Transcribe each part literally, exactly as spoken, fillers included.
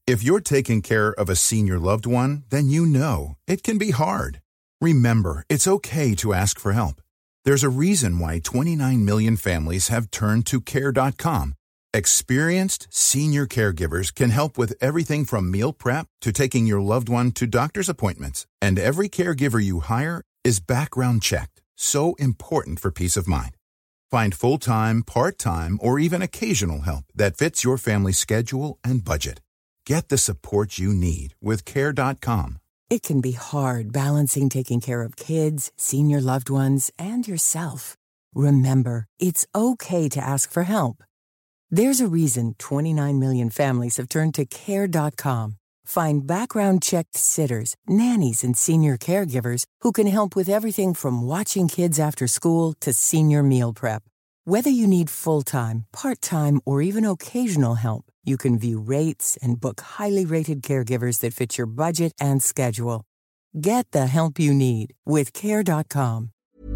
If you're taking care of a senior loved one, then you know it can be hard. Remember, it's okay to ask for help. There's a reason why twenty-nine million families have turned to care dot com. Experienced senior caregivers can help with everything from meal prep to taking your loved one to doctor's appointments. And every caregiver you hire is background checked, so important for peace of mind. Find full-time, part-time, or even occasional help that fits your family's schedule and budget. Get the support you need with care dot com. It can be hard balancing taking care of kids, senior loved ones, and yourself. Remember, it's okay to ask for help. There's a reason twenty-nine million families have turned to care dot com. Find background-checked sitters, nannies, and senior caregivers who can help with everything from watching kids after school to senior meal prep. Whether you need full-time, part-time, or even occasional help, you can view rates and book highly rated caregivers that fit your budget and schedule. Get the help you need with care dot com.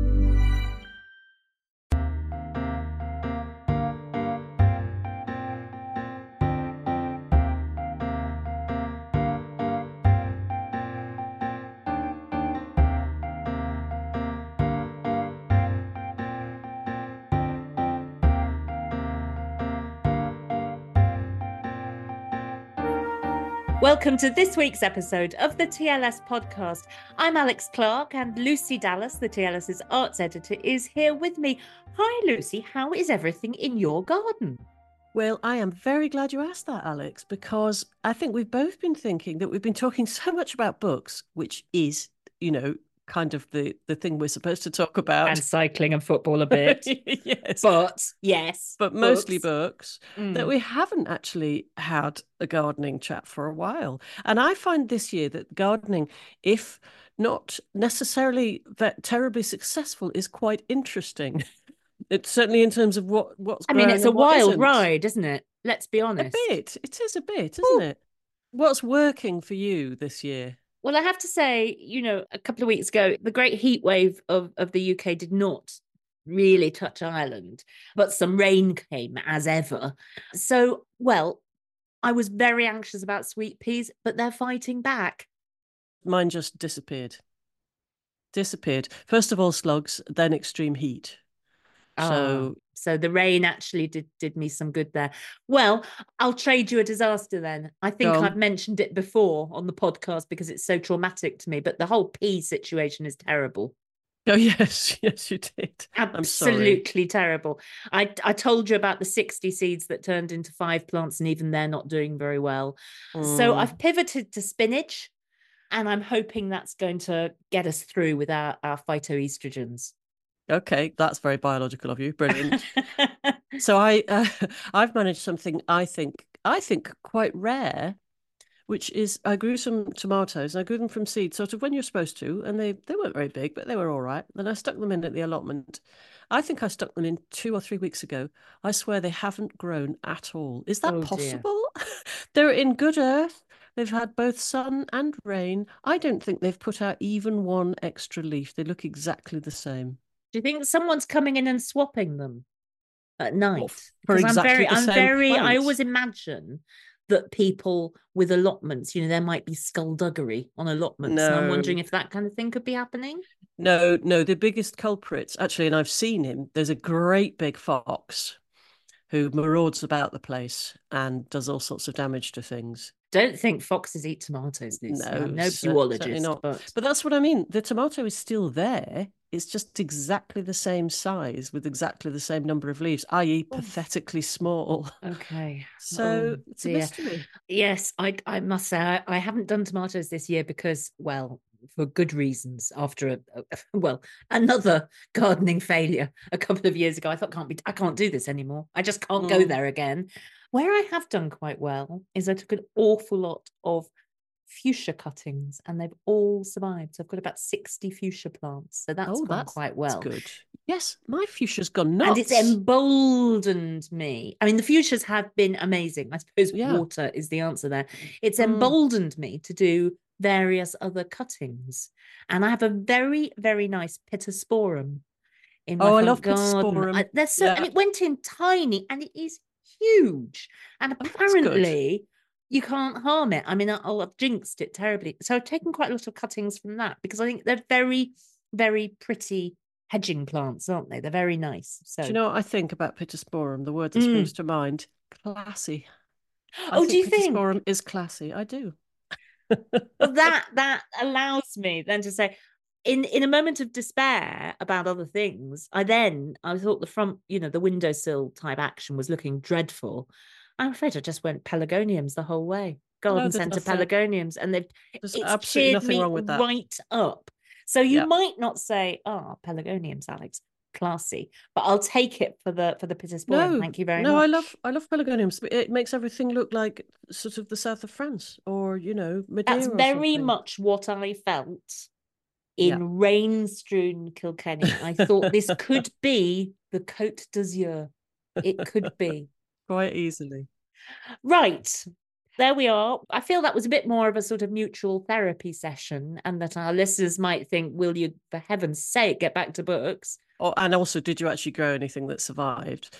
Welcome to this week's episode of the T L S podcast. I'm Alex Clark, and Lucy Dallas, the TLS's arts editor, is here with me. Hi, Lucy. How is everything in your garden? Well, I am very glad you asked that, Alex, because I think we've both been thinking that we've been talking so much about books, which is, you know, kind of the, the thing we're supposed to talk about. And cycling and football a bit. Yes. But, yes. But books. mostly books, mm. that we haven't actually had a gardening chat for a while. And I find this year that gardening, if not necessarily that terribly successful, is quite interesting. It's certainly in terms of what, what's I mean, it's a wild isn't. ride, isn't it? Let's be honest. A bit. It is a bit, isn't Ooh. it? What's working for you this year? Well, I have to say, you know, a couple of weeks ago, the great heat wave of, of the U K did not really touch Ireland, but some rain came as ever. So, well, I was very anxious about sweet peas, but they're fighting back. Mine just disappeared. Disappeared. First of all, slugs, then extreme heat. Oh, so so the rain actually did, did me some good there. Well, I'll trade you a disaster then. I think I've mentioned it before on the podcast because it's so traumatic to me, but the whole pea situation is terrible. Oh, yes. Yes, you did. Absolutely terrible. I, I told you about the sixty seeds that turned into five plants, and even they're not doing very well. Mm. So I've pivoted to spinach, and I'm hoping that's going to get us through with our, our phytoestrogens. Okay, that's very biological of you. Brilliant. So I, uh, I've managed something I think I think quite rare, which is I grew some tomatoes and I grew them from seed, sort of when you're supposed to, and they they weren't very big, but they were all right. Then I stuck them in at the allotment. I think I stuck them in two or three weeks ago. I swear they haven't grown at all. Is that oh, possible? They're in good earth. They've had both sun and rain. I don't think they've put out even one extra leaf. They look exactly the same. Do you think someone's coming in and swapping them at night? Well, for exactly I'm very, the same I'm very, plant. I always imagine that people with allotments, you know, there might be skullduggery on allotments. No. And I'm wondering if that kind of thing could be happening. No, no, the biggest culprits, actually, and I've seen him, there's a great big fox who marauds about the place and does all sorts of damage to things. Don't think foxes eat tomatoes, Lucy. No, I'm no zoologist. Not. But... but that's what I mean. The tomato is still there. It's just exactly the same size with exactly the same number of leaves, that is oh. pathetically small. Okay. So oh, it's a mystery. Yes, I, I must say, I, I haven't done tomatoes this year because, well, for good reasons, after, a, a well, another gardening failure a couple of years ago. I thought, can't be, I can't do this anymore. I just can't mm. go there again. Where I have done quite well is I took an awful lot of fuchsia cuttings and they've all survived. So I've got about sixty fuchsia plants. So that's oh, gone that's, quite well. That's good. Yes, my fuchsia's gone nuts. And it's emboldened me. I mean, the fuchsias have been amazing. I suppose yeah. water is the answer there. It's emboldened mm. me to do various other cuttings. And I have a very, very nice pittosporum in my oh, front I love garden. pittosporum. I, they're so, yeah. And it went in tiny and it is huge. And apparently you can't harm it. I mean, I'll have jinxed it terribly. So I've taken quite a lot of cuttings from that because I think they're very, very pretty hedging plants, aren't they? They're very nice. So, Do you know what I think about Pittosporum? The word that Mm. springs to mind, classy. I oh, do think you think? Pittosporum is classy. I do. Well, that that allows me then to say, in in a moment of despair about other things, I then I thought the front, you know, the windowsill type action was looking dreadful. I'm afraid I just went pelargoniums the whole way, garden there's centre nothing- pelargoniums, and they've There's it's absolutely cheered nothing me wrong with that. right up. So you Yeah. might not say, "Ah, pelargoniums, Alex, classy," but I'll take it for the for the Pittosporum. No, Thank you very no, much. I love I love pelargoniums. It makes everything look like sort of the south of France, or you know, Madeira. That's or very something. much what I felt in Yeah. rain-strewn Kilkenny. I thought this could be the Côte d'Azur. It could be. Quite easily. Right. There we are. I feel that was a bit more of a sort of mutual therapy session, and that our listeners might think, will you, for heaven's sake, get back to books? Oh, and also, did you actually grow anything that survived?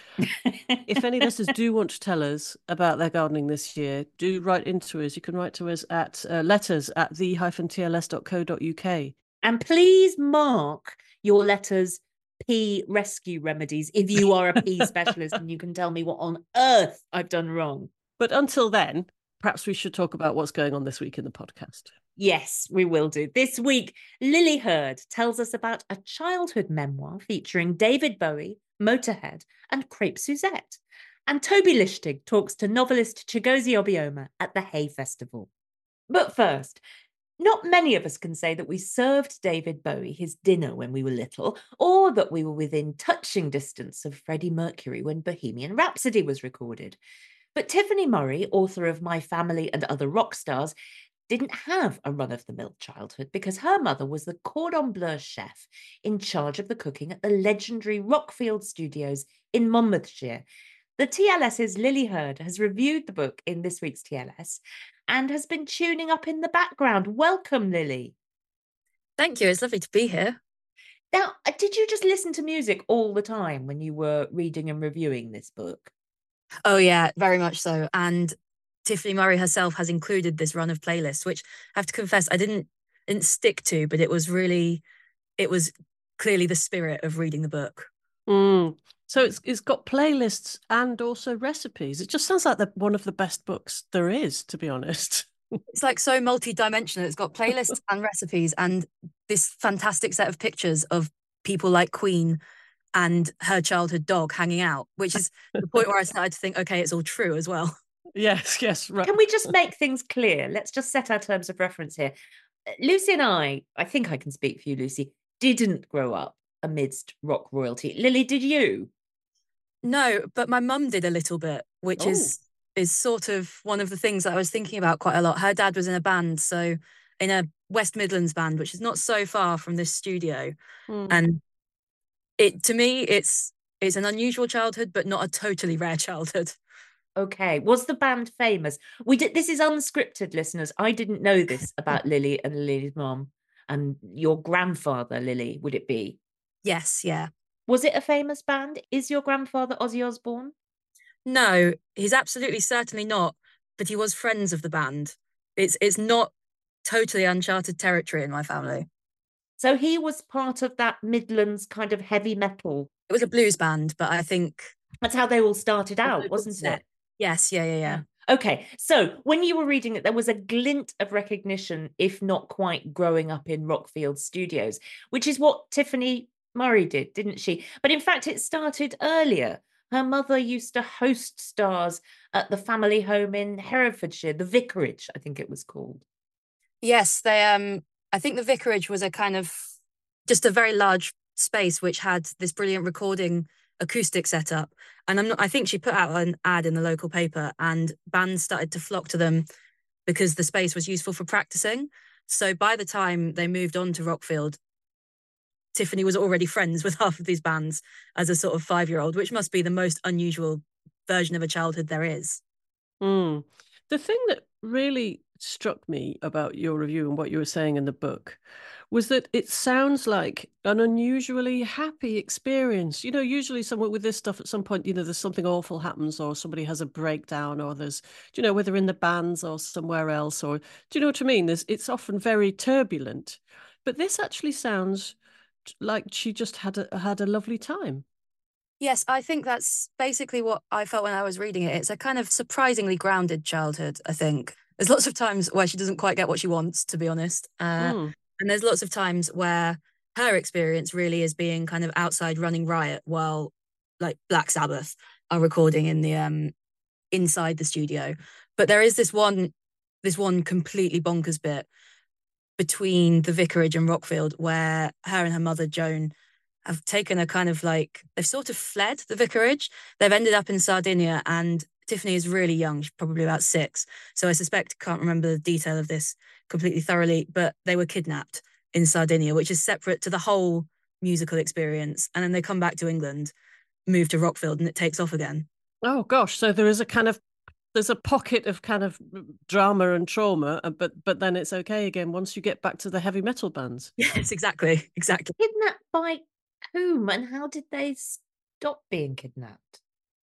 If any listeners do want to tell us about their gardening this year, do write into us. You can write to us at uh, letters at the T L S dot co dot U K. And please mark your letters pea rescue remedies if you are a pea specialist and you can tell me what on earth I've done wrong. But until then, perhaps we should talk about what's going on this week in the podcast. Yes, we will do. This week, Lily Hurd tells us about a childhood memoir featuring David Bowie, Motorhead, and Crepe Suzette. And Toby Lishtig talks to novelist Chigozie Obioma at the Hay Festival. But first, not many of us can say that we served David Bowie his dinner when we were little, or that we were within touching distance of Freddie Mercury when Bohemian Rhapsody was recorded. But Tiffany Murray, author of My Family and Other Rock Stars, didn't have a run-of-the-mill childhood because her mother was the cordon bleu chef in charge of the cooking at the legendary Rockfield Studios in Monmouthshire. The TLS's Lily Hurd has reviewed the book in this week's T L S and has been tuning up in the background. Welcome, Lily. Thank you. It's lovely to be here. Now, did you just listen to music all the time when you were reading and reviewing this book? Oh, yeah, very much so. And Tiffany Murray herself has included this run of playlists, which I have to confess I didn't didn't stick to, but it was really, it was clearly the spirit of reading the book. Mm. So it's it's got playlists and also recipes. It just sounds like the, one of the best books there is, to be honest. It's like so multi-dimensional. It's got playlists and recipes and this fantastic set of pictures of people like Queen and her childhood dog hanging out, which is the point where I started to think, okay, it's all true as well. Yes, yes. Right. Can we just make things clear? Let's just set our terms of reference here. Lucy and I, I think I can speak for you, Lucy, didn't grow up amidst rock royalty. Lily, did you? No, but my mum did a little bit, which Oh. is is sort of one of the things that I was thinking about quite a lot. Her dad was in a band, so in a West Midlands band, which is not so far from this studio. Mm. And it to me, it's it's an unusual childhood, but not a totally rare childhood. Okay. Was the band famous? We did. This is unscripted, listeners. I didn't know this about Lily and Lily's mom and your grandfather, Lily. Would it be? Yes, yeah. Was it a famous band? Is your grandfather Ozzy Osbourne? No, he's absolutely certainly not, but he was friends of the band. It's it's not totally uncharted territory in my family. So he was part of that Midlands kind of heavy metal. It was a blues band, but I think That's how they all started out, That's wasn't it? it. Yes, yeah, yeah, yeah. Okay, so when you were reading it, there was a glint of recognition, if not quite growing up in Rockfield Studios, which is what Tiffany Murray did, didn't she? But in fact, it started earlier. Her mother used to host stars at the family home in Herefordshire, the Vicarage, I think it was called. Yes, they um I think the vicarage was a kind of just a very large space which had this brilliant recording acoustic setup. And I'm not I think she put out an ad in the local paper and bands started to flock to them because the space was useful for practicing. So by the time they moved on to Rockfield, Tiffany was already friends with half of these bands as a sort of five-year-old, which must be the most unusual version of a childhood there is. Mm. The thing that really struck me about your review and what you were saying in the book was that it sounds like an unusually happy experience. You know, usually someone with this stuff at some point, you know, there's something awful happens or somebody has a breakdown or there's, do you know, whether in the bands or somewhere else or, do you know what I mean? There's, it's often very turbulent. But this actually sounds like she just had a, had a lovely time. Yes, I think that's basically what I felt when I was reading it. It's a kind of surprisingly grounded childhood, I think. There's lots of times where she doesn't quite get what she wants, to be honest. Uh, Mm. and there's lots of times where her experience really is being kind of outside running riot while like Black Sabbath are recording in the um inside the studio. But there is this one this one completely bonkers bit between the vicarage and Rockfield where her and her mother Joan have taken a kind of like, they've sort of fled the vicarage. They've ended up in Sardinia, and Tiffany is really young, she's probably about six. So I suspect, can't remember the detail of this completely thoroughly, but they were kidnapped in Sardinia, which is separate to the whole musical experience. And then they come back to England, move to Rockfield, and it takes off again. Oh gosh, so there is a kind of there's a pocket of kind of drama and trauma, but but then it's okay again once you get back to the heavy metal bands. Yes, exactly, exactly. Kidnapped by whom, and how did they stop being kidnapped?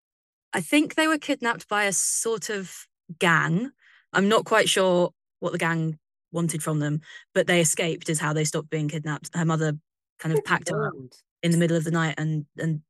I think they were kidnapped by a sort of gang. I'm not quite sure what the gang wanted from them, but they escaped is how they stopped being kidnapped. Her mother kind of Good packed her up Lord. in the middle of the night, and and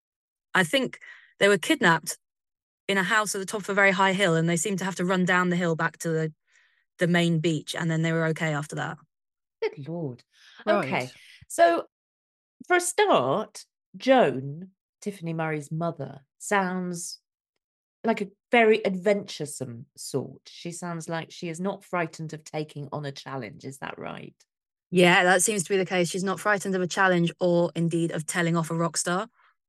I think they were kidnapped in a house at the top of a very high hill, and they seemed to have to run down the hill back to the the main beach, and then they were okay after that. Good Lord. Right. Okay. So for a start, Joan, Tiffany Murray's mother, sounds like a very adventuresome sort. She sounds like she is not frightened of taking on a challenge. Is that right? Yeah, that seems to be the case. She's not frightened of a challenge or indeed of telling off a rock star.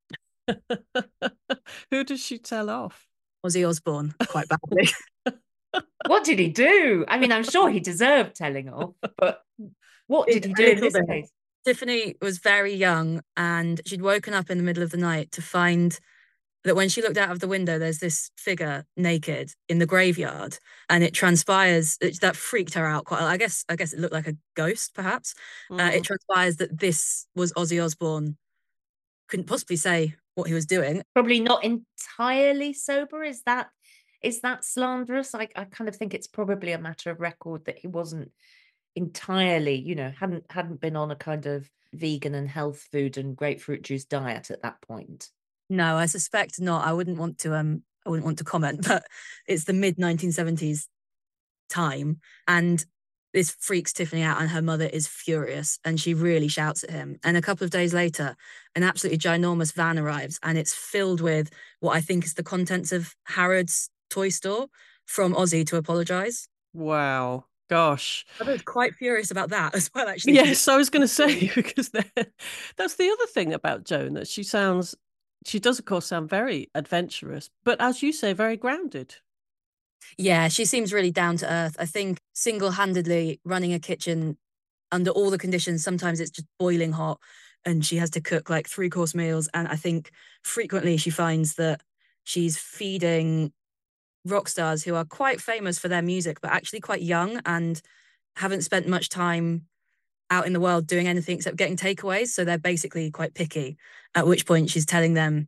Who does she tell off? Ozzy Osbourne, quite badly. What did he do? I mean, I'm sure he deserved telling off, but what did he A do in little this bit. case? Tiffany was very young, and she'd woken up in the middle of the night to find that when she looked out of the window, there's this figure naked in the graveyard, and it transpires it, that freaked her out quite. I guess I guess it looked like a ghost, perhaps. Mm. Uh, it transpires that this was Ozzy Osbourne. Couldn't possibly say what he was doing. Probably not entirely sober. Is that is that slanderous? I, I kind of think it's probably a matter of record that he wasn't entirely, you know, hadn't hadn't been on a kind of vegan and health food and grapefruit juice diet at that point. No, I suspect not. I wouldn't want to um I wouldn't want to comment, but it's the mid nineteen seventies time, and this freaks Tiffany out, and her mother is furious, and she really shouts at him. And a couple of days later, an absolutely ginormous van arrives, and it's filled with what I think is the contents of Harrods toy store from Ozzy to apologize. Wow. Gosh. I was quite furious about that as well, actually. Yes, I was going to say, because that's the other thing about Joan, that she sounds, she does, of course, sound very adventurous, but as you say, very grounded. Yeah, she seems really down to earth. I think single-handedly running a kitchen under all the conditions, sometimes it's just boiling hot and she has to cook like three-course meals. And I think frequently she finds that she's feeding rock stars who are quite famous for their music, but actually quite young and haven't spent much time out in the world doing anything except getting takeaways. So they're basically quite picky, at which point she's telling them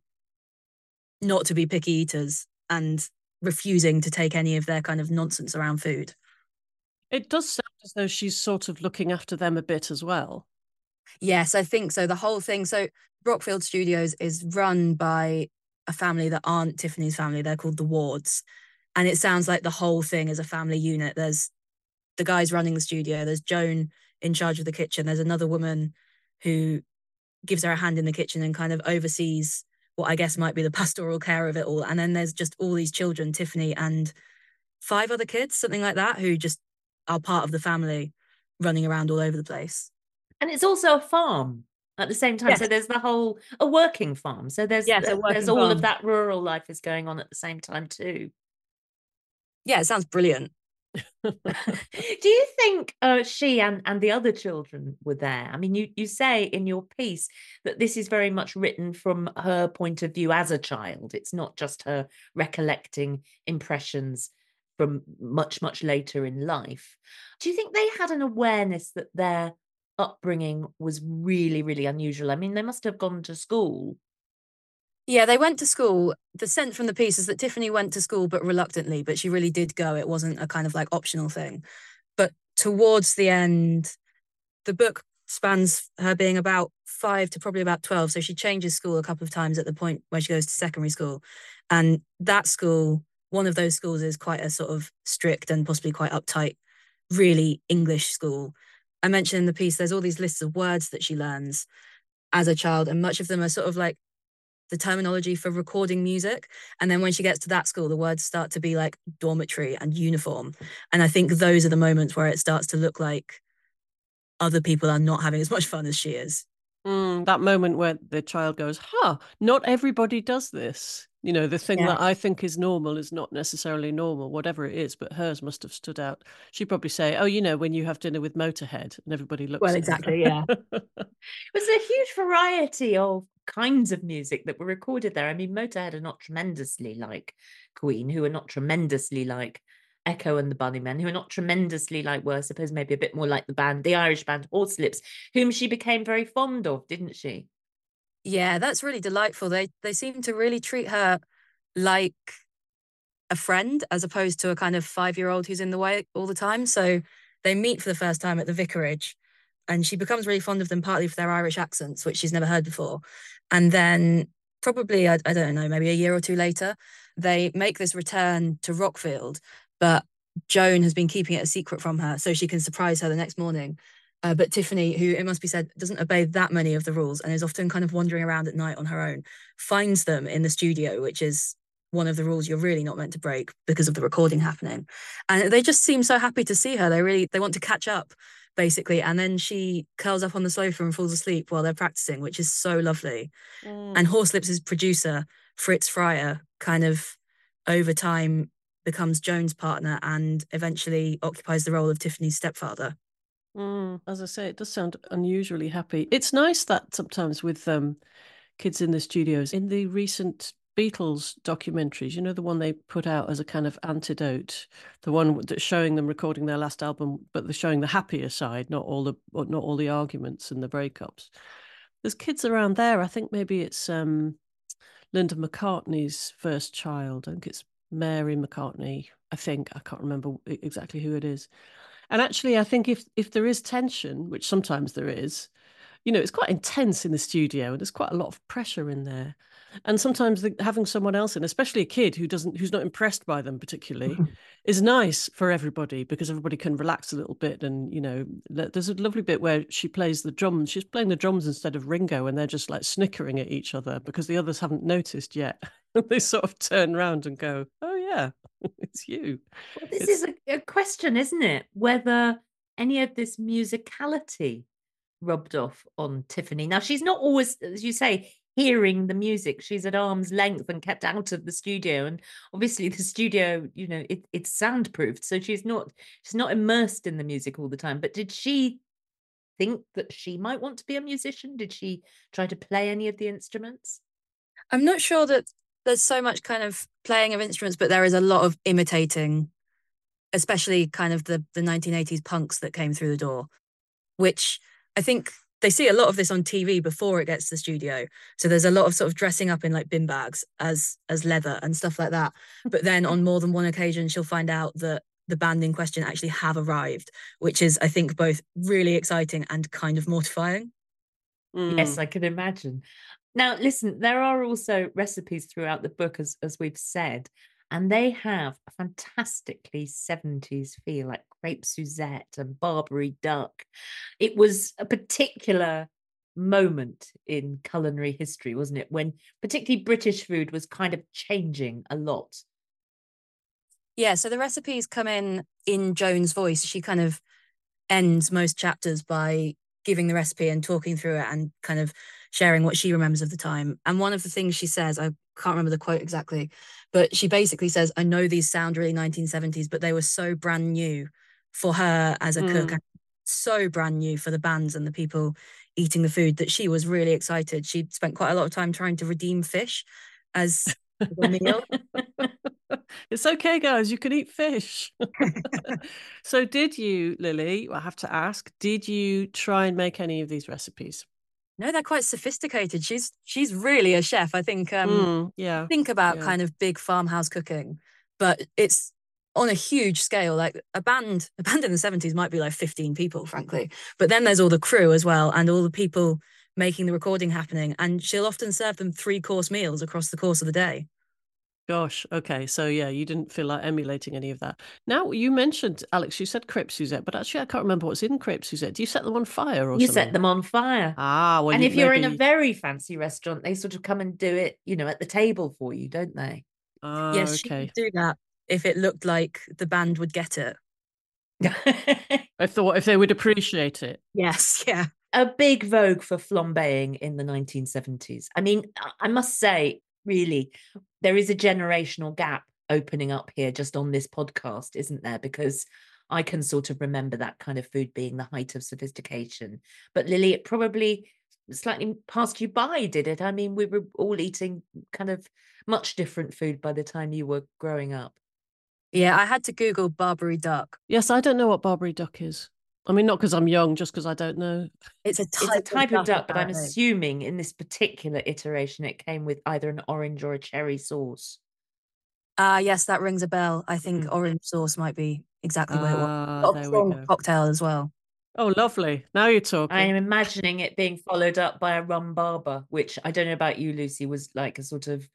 not to be picky eaters and refusing to take any of their kind of nonsense around food. It does sound as though she's sort of looking after them a bit as well. Yes, I think so. The whole thing. So Rockfield Studios is run by a family that aren't Tiffany's family. They're called the Wards. And it sounds like the whole thing is a family unit. There's the guys running the studio. There's Joan in charge of the kitchen. There's another woman who gives her a hand in the kitchen and kind of oversees what I guess might be the pastoral care of it all. And then there's just all these children, Tiffany and five other kids, something like that, who just are part of the family running around all over the place. And it's also a farm at the same time. Yes. So there's the whole, a working farm. So there's, Yes, a there's working all farm. of that rural life is going on at the same time too. Yeah, it sounds brilliant. Do you think uh, she and, and the other children were there? I mean, you, you say in your piece that this is very much written from her point of view as a child. It's not just her recollecting impressions from much, much later in life. Do you think they had an awareness that their upbringing was really, really unusual? I mean, they must have gone to school. Yeah, they went to school. The sense from the piece is that Tiffany went to school, but reluctantly, but she really did go. It wasn't a kind of like optional thing. But towards the end, the book spans her being about five to probably about twelve. So she changes school a couple of times at the point where she goes to secondary school. And that school, one of those schools is quite a sort of strict and possibly quite uptight, really English school. I mentioned in the piece, there's all these lists of words that she learns as a child, and much of them are sort of like the terminology for recording music. And then when she gets to that school, the words start to be like dormitory and uniform. And I think those are the moments where it starts to look like other people are not having as much fun as she is. Mm, that moment where the child goes, huh, not everybody does this. You know, the thing Yeah. that I think is normal is not necessarily normal, whatever it is, but hers must have stood out. She'd probably say, oh, you know, when you have dinner with Motorhead, and everybody looks Well, at exactly, her. yeah. It was a huge variety of kinds of music that were recorded there. I mean, Motorhead are not tremendously like Queen, who are not tremendously like Echo and the Bunnymen, who are not tremendously like, well, I suppose maybe a bit more like the band, the Irish band Horselips, whom she became very fond of, didn't she? Yeah, that's really delightful. They they seem to really treat her like a friend as opposed to a kind of five-year-old who's in the way all the time. So they meet for the first time at the vicarage, and she becomes really fond of them partly for their Irish accents, which she's never heard before. And then probably, I, I don't know, maybe a year or two later, they make this return to Rockfield, but Joan has been keeping it a secret from her so she can surprise her the next morning. Uh, but Tiffany, who it must be said doesn't obey that many of the rules and is often kind of wandering around at night on her own, finds them in the studio, which is one of the rules you're really not meant to break because of the recording happening. And they just seem so happy to see her. They really, they want to catch up, basically. And then she curls up on the sofa and falls asleep while they're practicing, which is so lovely. Mm. And Horselips' producer, Fritz Fryer, kind of over time becomes Joan's partner and eventually occupies the role of Tiffany's stepfather. Mm, as I say, it does sound unusually happy. It's nice that sometimes with um, kids in the studios, in the recent Beatles documentaries, you know, the one they put out as a kind of antidote, the one that's showing them recording their last album, but they're showing the happier side, not all the not all the arguments and the breakups. There's kids around there. I think maybe it's um, Linda McCartney's first child. I think it's Mary McCartney. I think I can't remember exactly who it is. And actually, I think if if there is tension, which sometimes there is, you know, it's quite intense in the studio and there's quite a lot of pressure in there. And sometimes the, having someone else in, especially a kid who doesn't, who's not impressed by them particularly, is nice for everybody because everybody can relax a little bit. And, you know, there's a lovely bit where she plays the drums. She's playing the drums instead of Ringo and they're just like snickering at each other because the others haven't noticed yet. They sort of turn around and go, oh, yeah, it's you. Well, this It's... is a, a question, isn't it? Whether any of this musicality rubbed off on Tiffany. Now, she's not always, as you say, hearing the music. She's at arm's length and kept out of the studio. And obviously the studio, you know, it, it's soundproofed. So she's not, she's not immersed in the music all the time. But did she think that she might want to be a musician? Did she try to play any of the instruments? I'm not sure that there's so much kind of playing of instruments, but there is a lot of imitating, especially kind of the, the nineteen eighties punks that came through the door, which I think they see a lot of this on T V before it gets to the studio. So there's a lot of sort of dressing up in like bin bags as as leather and stuff like that. But then on more than one occasion, she'll find out that the band in question actually have arrived, which is, I think, both really exciting and kind of mortifying. Mm. Yes, I can imagine. Now, listen, there are also recipes throughout the book, as, as we've said, and they have a fantastically seventies feel, like crepe Suzette and Barbary duck. It was a particular moment in culinary history, wasn't it? When particularly British food was kind of changing a lot. Yeah, so the recipes come in in Joan's voice. She kind of ends most chapters by giving the recipe and talking through it and kind of sharing what she remembers of the time. And one of the things she says, I can't remember the quote exactly, but she basically says, I know these sound really nineteen seventies, but they were so brand new for her as a mm. cook, and so brand new for the bands and the people eating the food, that she was really excited. She'd spent quite a lot of time trying to redeem fish as a meal. It's okay, guys, you can eat fish. So did you, Lily, I have to ask, did you try and make any of these recipes? No, they're quite sophisticated. She's she's really a chef. I think um Mm, yeah. think about Yeah. kind of big farmhouse cooking, but it's on a huge scale. Like a band, a band in the seventies might be like fifteen people, frankly. But then there's all the crew as well, and all the people making the recording happening. And she'll often serve them three course meals across the course of the day. Gosh, okay. So yeah, you didn't feel like emulating any of that. Now, you mentioned, Alex, you said crêpes Suzette, but actually I can't remember what's in crêpes Suzette. Do you set them on fire or You something? set them on fire. Ah, well, and you if you're in a maybe- very fancy restaurant, they sort of come and do it, you know, at the table for you, don't they? Ah, Yes, she okay. would do that if it looked like the band would get it. I thought if they would appreciate it. Yes, yeah. A big vogue for flambeing in the nineteen seventies. I mean, I- I must say, really, there is a generational gap opening up here just on this podcast, isn't there? Because I can sort of remember that kind of food being the height of sophistication. But Lily, it probably slightly passed you by, did it? I mean, we were all eating kind of much different food by the time you were growing up. Yeah, I had to Google Barbary duck. Yes, I don't know what Barbary duck is. I mean, not because I'm young, just because I don't know. It's a type, It's a type of duck, but I'm apparently. assuming in this particular iteration it came with either an orange or a cherry sauce. Ah, yes, that rings a bell. I think Mm. orange sauce might be exactly what it was. Ah, Got a there we strong go. cocktail as well. Oh, lovely. Now you're talking. I am imagining it being followed up by a rum barber, which I don't know about you, Lucy, was like a sort of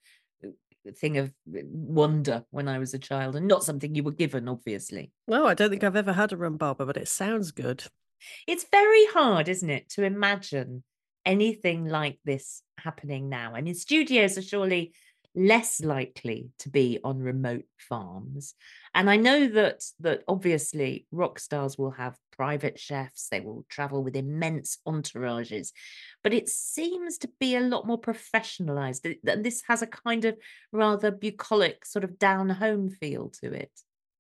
thing of wonder when I was a child, and not something you were given, obviously. No, I don't think I've ever had a rum barber, but it sounds good. It's very hard, isn't it, to imagine anything like this happening now. I mean, studios are surely less likely to be on remote farms. And I know that that obviously rock stars will have private chefs, they will travel with immense entourages, but it seems to be a lot more professionalized. Th- th- This has a kind of rather bucolic, sort of down home feel to it.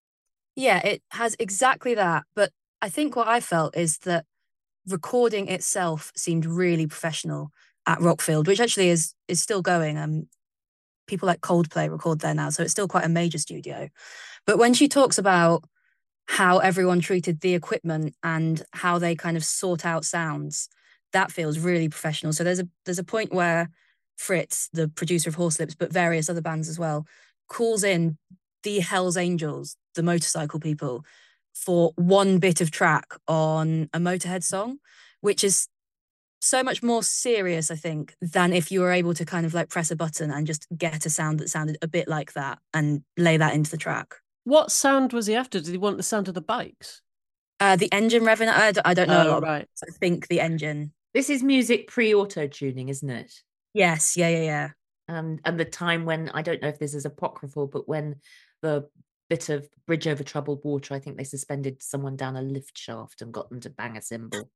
Yeah, it has exactly that. But I think what I felt is that recording itself seemed really professional at Rockfield, which actually is is still going. Um, people like Coldplay record there now, so it's still quite a major studio. But when she talks about how everyone treated the equipment and how they kind of sort out sounds, that feels really professional. So there's a there's a point where Fritz, the producer of Horselips, but various other bands as well, calls in the Hells Angels, the motorcycle people, for one bit of track on a Motorhead song, which is so much more serious, I think, than if you were able to kind of like press a button and just get a sound that sounded a bit like that and lay that into the track. What sound was he after? Did he want the sound of the bikes? Uh, the engine revving, I, d- I don't know a Oh, lot. right. I think the engine. This is music pre-auto tuning, isn't it? Yes, yeah, yeah, yeah. Um, and the time when, I don't know if this is apocryphal, but when the bit of Bridge Over Troubled Water, I think they suspended someone down a lift shaft and got them to bang a cymbal.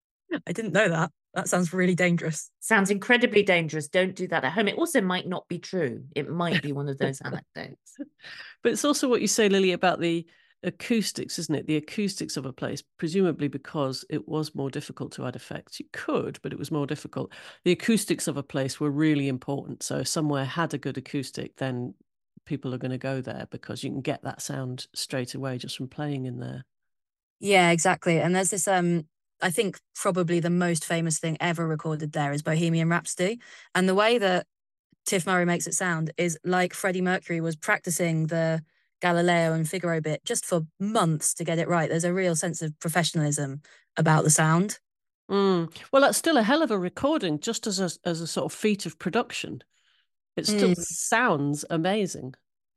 I didn't know that. That sounds really dangerous. Sounds incredibly dangerous. Don't do that at home. It also might not be true. It might be one of those anecdotes. But it's also what you say, Lily, about the acoustics, isn't it? The acoustics of a place, presumably because it was more difficult to add effects. You could, but it was more difficult. The acoustics of a place were really important. So if somewhere had a good acoustic, then people are going to go there because you can get that sound straight away just from playing in there. Yeah, exactly. And there's this, um, I think probably the most famous thing ever recorded there is Bohemian Rhapsody. And the way that Tiff Murray makes it sound is like Freddie Mercury was practicing the Galileo and Figaro bit just for months to get it right. There's a real sense of professionalism about the sound. Mm. Well, that's still a hell of a recording, just as a, as a sort of feat of production. It still Mm. sounds amazing.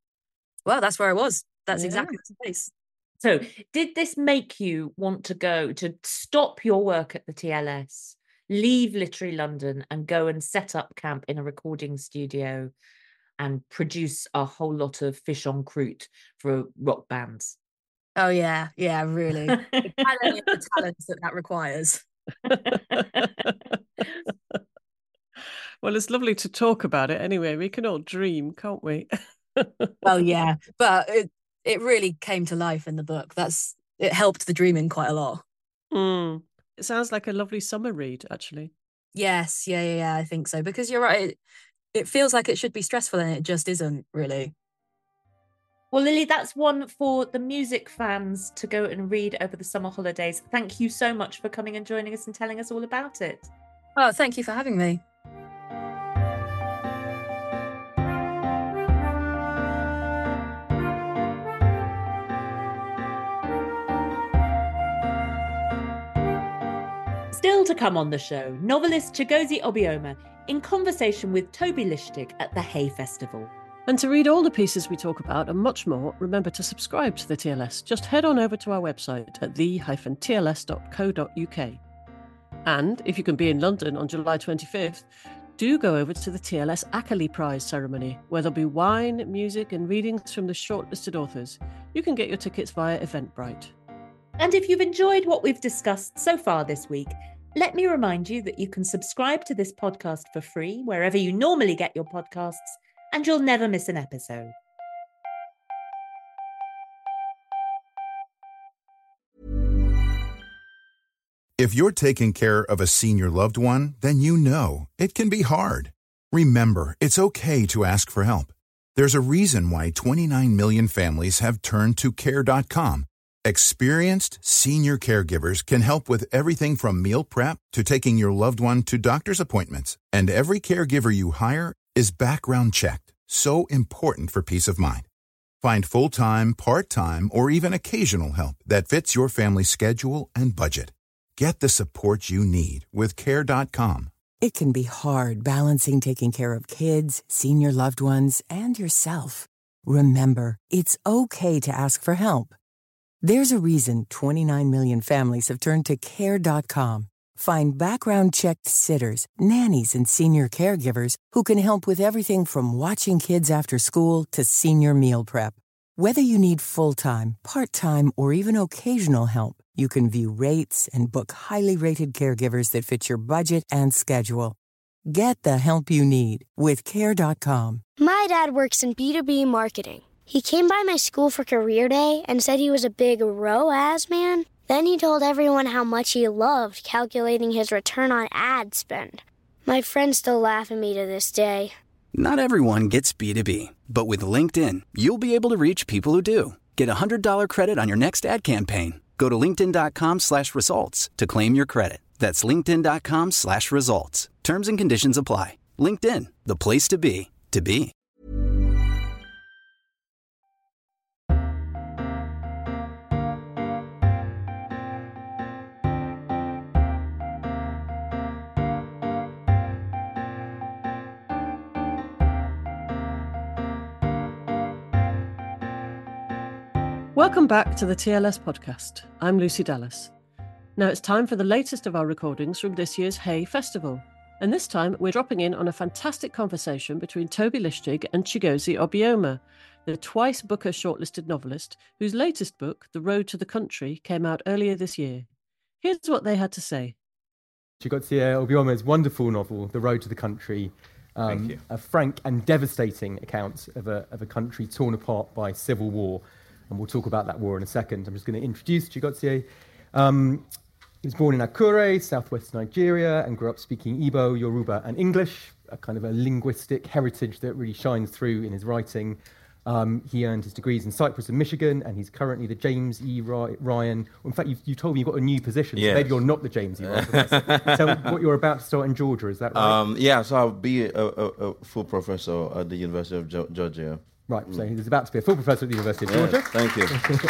Well, that's where I was. That's Yeah. exactly the place. So, did this make you want to go to stop your work at the T L S, leave Literary London, and go and set up camp in a recording studio and produce a whole lot of fish en croûte for rock bands? Oh, yeah. Yeah, really. It had any of the talents that that requires. Well, it's lovely to talk about it anyway. We can all dream, can't we? Well, yeah, but it it really came to life in the book. That's it helped the dreaming quite a lot. Mm. It sounds like a lovely summer read, actually. Yes, yeah, yeah, yeah, I think so. Because you're right, it, it feels like it should be stressful and it just isn't really. Well, Lily, that's one for the music fans to go and read over the summer holidays. Thank you so much for coming and joining us and telling us all about it. Oh, thank you for having me. Still to come on the show, novelist Chigozie Obioma in conversation with Toby Lishtig at the Hay Festival. And to read all the pieces we talk about and much more, remember to subscribe to the T L S. Just head on over to our website at the dash t l s dot co dot u k. And if you can be in London on July twenty-fifth, do go over to the T L S Ackerley Prize ceremony, where there'll be wine, music and readings from the shortlisted authors. You can get your tickets via Eventbrite. And if you've enjoyed what we've discussed so far this week, let me remind you that you can subscribe to this podcast for free wherever you normally get your podcasts, and you'll never miss an episode. If you're taking care of a senior loved one, then you know it can be hard. Remember, it's okay to ask for help. There's a reason why twenty-nine million families have turned to care dot com. Experienced senior caregivers can help with everything from meal prep to taking your loved one to doctor's appointments. And every caregiver you hire is background checked. So important for peace of mind. Find full-time, part-time, or even occasional help that fits your family's schedule and budget. Get the support you need with care dot com. It can be hard balancing taking care of kids, senior loved ones, and yourself. Remember, it's okay to ask for help. There's a reason twenty-nine million families have turned to care dot com. Find background-checked sitters, nannies, and senior caregivers who can help with everything from watching kids after school to senior meal prep. Whether you need full-time, part-time, or even occasional help, you can view rates and book highly rated caregivers that fit your budget and schedule. Get the help you need with care dot com. My dad works in B two B marketing. He came by my school for career day and said he was a big R O A S man. Then he told everyone how much he loved calculating his return on ad spend. My friends still laugh at me to this day. Not everyone gets B two B, but with LinkedIn, you'll be able to reach people who do. Get a one hundred dollars credit on your next ad campaign. Go to linkedin.com slash results to claim your credit. That's linkedin.com slash results. Terms and conditions apply. LinkedIn, the place to be, to be. Welcome back to the T L S podcast. I'm Lucy Dallas. Now it's time for the latest of our recordings from this year's Hay Festival. And this time we're dropping in on a fantastic conversation between Toby Lishtig and Chigozie Obioma, the twice Booker shortlisted novelist whose latest book, The Road to the Country, came out earlier this year. Here's what they had to say. Chigozie Obioma's wonderful novel, The Road to the Country, um, a frank and devastating account of a, of a country torn apart by civil war. And we'll talk about that war in a second. I'm just going to introduce Chigozie. Um, he was born in Akure, southwest Nigeria, and grew up speaking Igbo, Yoruba, and English, a kind of a linguistic heritage that really shines through in his writing. Um, he earned his degrees in Cyprus and Michigan, and he's currently the James E. Ryan. In fact, you, you told me you've got a new position, yes. So maybe you're not the James E. Ryan professor. Tell me what you're about to start in Georgia, is that right? Um, yeah, so I'll be a, a, a full professor at the University of Ge- Georgia. Right, so he's about to be a full professor at the University of Yes, Georgia. thank you.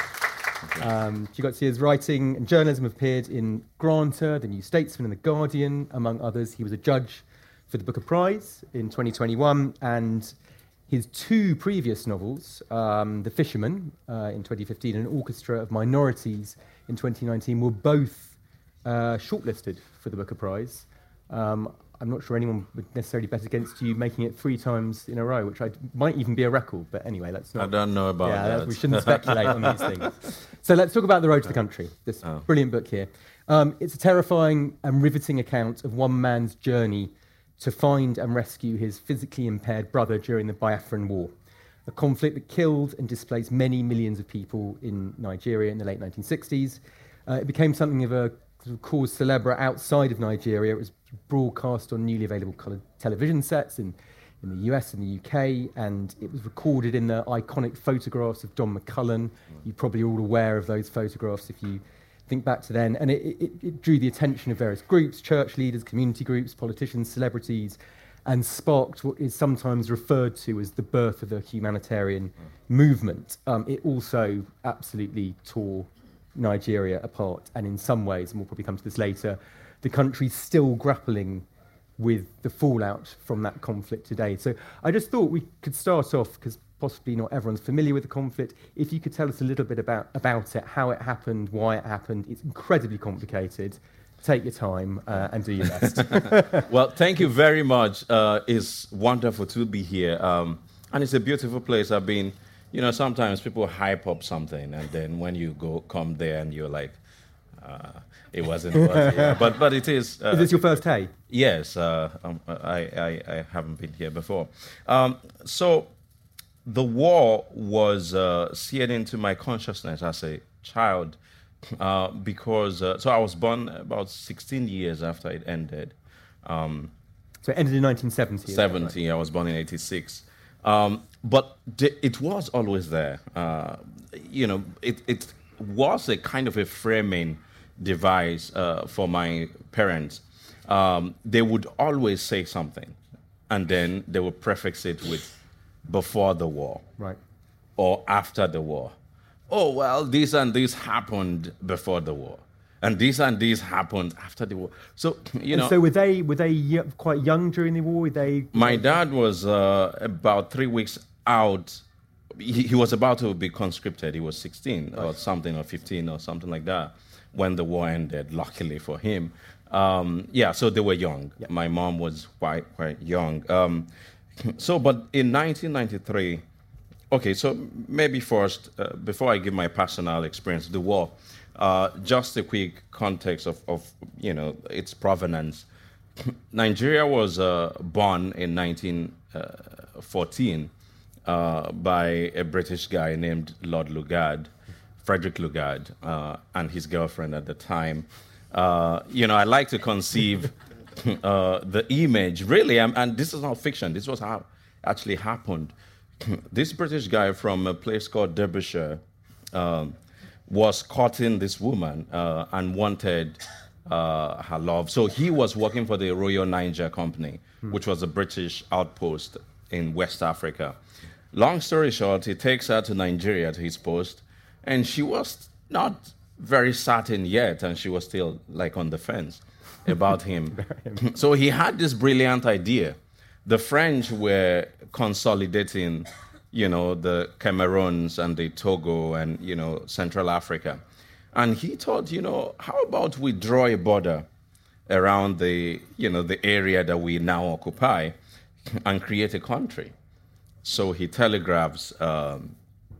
um, Chigozie's writing and journalism have appeared in Granta, The New Statesman, and The Guardian, among others. He was a judge for the Booker Prize in twenty twenty-one, and his two previous novels, um, The Fisherman uh, in twenty fifteen and An Orchestra of Minorities in twenty nineteen, were both uh, shortlisted for the Booker Prize. Um, I'm not sure anyone would necessarily bet against you making it three times in a row, which I might even be a record. But anyway, let's not. I don't know about yeah, that. We shouldn't speculate on these things. So let's talk about The Road to the Country, this oh. brilliant book here. Um, it's a terrifying and riveting account of one man's journey to find and rescue his physically impaired brother during the Biafran War, a conflict that killed and displaced many millions of people in Nigeria in the late nineteen sixties. Uh, it became something of a sort of cause célèbre outside of Nigeria. It was broadcast on newly available coloured television sets in in the U S and the U K, and it was recorded in the iconic photographs of Don McCullum. You're probably all aware of those photographs if you think back to then. And it, it, it drew the attention of various groups, church leaders, community groups, politicians, celebrities, and sparked what is sometimes referred to as the birth of the humanitarian mm. movement. Um, it also absolutely tore Nigeria apart, and in some ways, and we'll probably come to this later, the country's still grappling with the fallout from that conflict today. So I just thought we could start off, because possibly not everyone's familiar with the conflict, if you could tell us a little bit about, about it, how it happened, why it happened. It's incredibly complicated. Take your time uh, and do your best. Well, thank you very much. Uh, it's wonderful to be here. Um, and it's a beautiful place. I've been, you know, sometimes people hype up something, and then when you go come there and you're like, uh, it wasn't what, yeah. but but it is. Uh, is this your first day? Yes, uh, um, I, I I haven't been here before. Um, so the war was uh, seared into my consciousness as a child. Uh, because, uh, so I was born about sixteen years after it ended. Um, so it ended in nineteen seventy? seventy, right? I was born in eighty-six. Um, but d- it was always there. Uh, you know, it, it was a kind of a framing device uh, for my parents. Um, they would always say something, and then they would prefix it with before the war. Right. Or after the war. Oh, well, this and this happened before the war, and this and this happened after the war. So, you and know. So were they were they y- quite young during the war? Were they? My dad was uh, about three weeks out. He, he was about to be conscripted. He was sixteen right. or something, or fifteen or something like that when the war ended. Luckily for him, um, yeah. So they were young. Yep. My mom was quite quite young. Um, so, but in nineteen ninety-three. Okay, so maybe first, uh, before I give my personal experience, the war, uh, just a quick context of, of, you know, its provenance. Nigeria was uh, born in nineteen fourteen uh, by a British guy named Lord Lugard, Frederick Lugard, uh, and his girlfriend at the time. Uh, you know, I like to conceive uh, the image, really, and, and this is not fiction, this was how it actually happened. This British guy from a place called Derbyshire um, was courting this woman uh, and wanted uh, her love. So he was working for the Royal Niger Company, hmm. which was a British outpost in West Africa. Long story short, he takes her to Nigeria to his post, and she was not very certain yet, and she was still like on the fence about him. So he had this brilliant idea. The French were consolidating, you know, the Cameroons and the Togo and, you know, Central Africa. And he thought, you know, how about we draw a border around the, you know, the area that we now occupy and create a country. So he telegraphs um,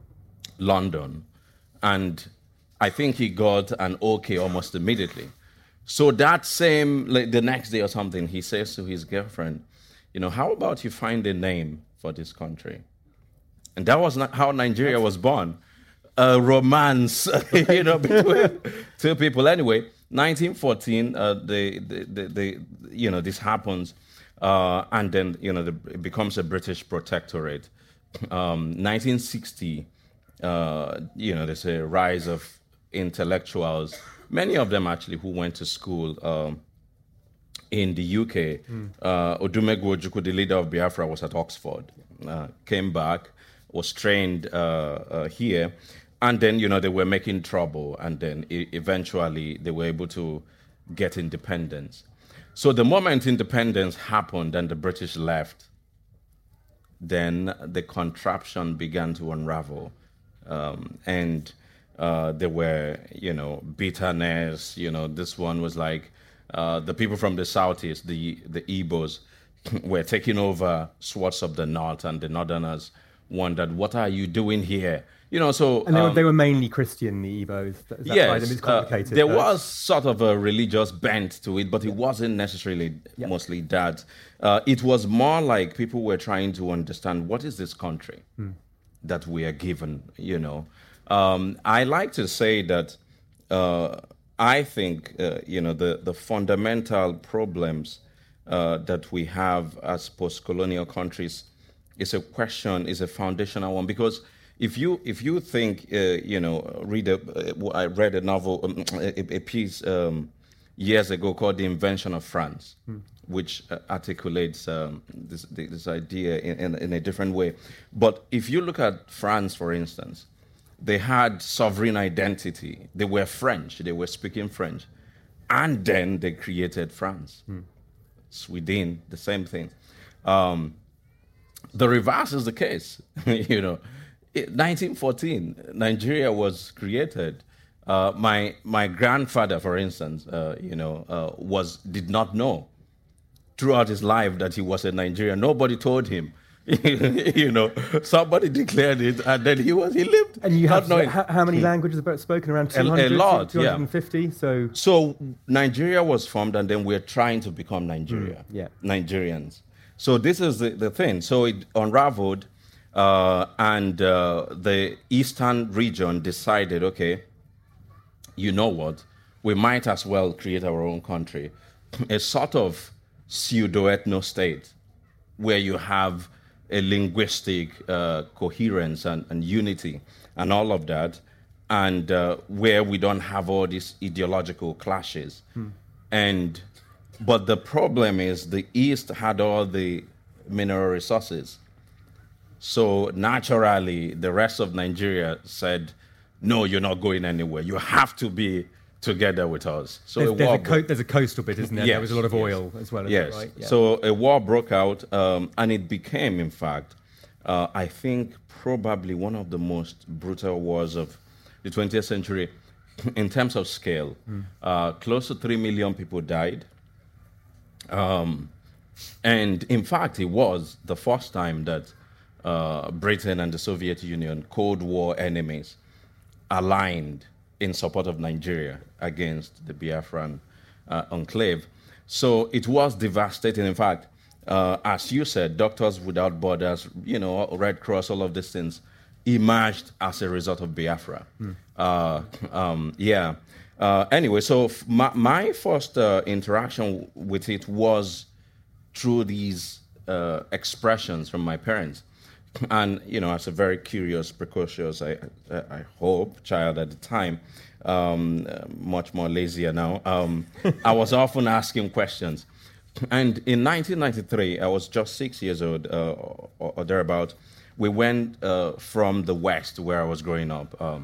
London, and I think he got an okay almost immediately. So that same, like the next day or something, he says to his girlfriend, you know, how about you find a name for this country? And that was not how Nigeria was born. A romance, you know, between two people. Anyway, nineteen fourteen, uh, the, the, the, the, you know, this happens. Uh, and then, you know, the, it becomes a British protectorate. Um, nineteen sixty, uh, you know, there's a rise of intellectuals, many of them actually who went to school um, in the U K. Mm. Uh, Odumegwu Ojukwu, the leader of Biafra, was at Oxford, uh, came back, was trained uh, uh, here, and then, you know, they were making trouble, and then e- eventually they were able to get independence. So the moment independence happened and the British left, then the contraption began to unravel. Um, and uh, there were, you know, bitterness. You know, this one was like uh, the people from the southeast, the, the Igbos, were taking over Swartz of the North, and the Northerners wondered, what are you doing here? You know, so... And they, um, were, they were mainly Christian, the Igbos. Is that yes, right? I mean, it's complicated. Uh, there but... was sort of a religious bent to it, but it wasn't necessarily yeah. mostly that. Uh, it was more like people were trying to understand, what is this country hmm. that we are given, you know? Um, I like to say that uh, I think, uh, you know, the, the fundamental problems uh, that we have as post-colonial countries is a question, is a foundational one. Because if you if you think, uh, you know, read a, uh, I read a novel, um, a, a piece um, years ago called The Invention of France, hmm. which uh, articulates um, this, this idea in, in, in a different way. But if you look at France, for instance, they had sovereign identity. They were French. They were speaking French. And then they created France. Hmm. Sweden, the same thing. Um, the reverse is the case. you know, in nineteen fourteen, Nigeria was created. Uh, my my grandfather, for instance, uh, you know, uh, was did not know throughout his life that he was a Nigerian. Nobody told him. you know, somebody declared it, and then he was he lived. And you have knowing, how, how many languages are spoken? Around two hundred, a, a lot, two hundred fifty. Yeah. So, so Nigeria was formed, and then we're trying to become Nigeria. Mm, yeah, Nigerians. So this is the, the thing. So it unraveled, uh, and uh, the eastern region decided, okay, you know what, we might as well create our own country, a sort of pseudo-ethno state, where you have a linguistic uh, coherence and, and unity and all of that, and uh, where we don't have all these ideological clashes. Hmm. And but the problem is the East had all the mineral resources. So naturally, the rest of Nigeria said, no, you're not going anywhere. You have to be together with us. So there's, a there's, war a co- there's a coastal bit, isn't there? Yes, there was a lot of oil yes. as well. Yes. Right? Yeah. So a war broke out, um, and it became, in fact, uh, I think probably one of the most brutal wars of the twentieth century in terms of scale. Mm. Uh, close to three million people died. Um, and in fact, it was the first time that uh, Britain and the Soviet Union, Cold War enemies, aligned in support of Nigeria against the Biafran uh, enclave. So it was devastating. In fact, uh, as you said, Doctors Without Borders, you know, Red Cross, all of these things emerged as a result of Biafra. Mm. Uh, um, yeah. Uh, anyway, so f- my, my first uh, interaction with it was through these uh, expressions from my parents. And, you know, as a very curious, precocious, I, I, I hope, child at the time, um, uh, much more lazier now, um, I was often asking questions. And in nineteen ninety-three, I was just six years old, uh, or, or thereabout. We went uh, from the west, where I was growing up, um,